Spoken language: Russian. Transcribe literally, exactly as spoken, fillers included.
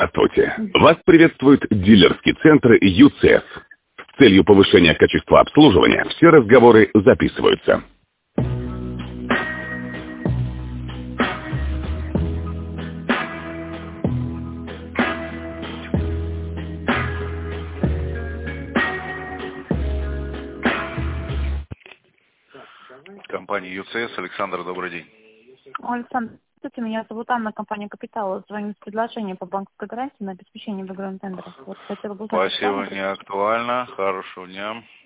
Здравствуйте. Вас приветствует дилерский центр ЮЦЕС. С целью повышения качества обслуживания все разговоры записываются. Компания ЮЦЕС. Александр, добрый день. Александр, здравствуйте, меня зовут Анна, компания «Капитал». Звоню с предложением по банковской гарантии на обеспечение в игровом тендере. Вот хотела бы узнать, Спасибо, не актуально. Хорошего дня.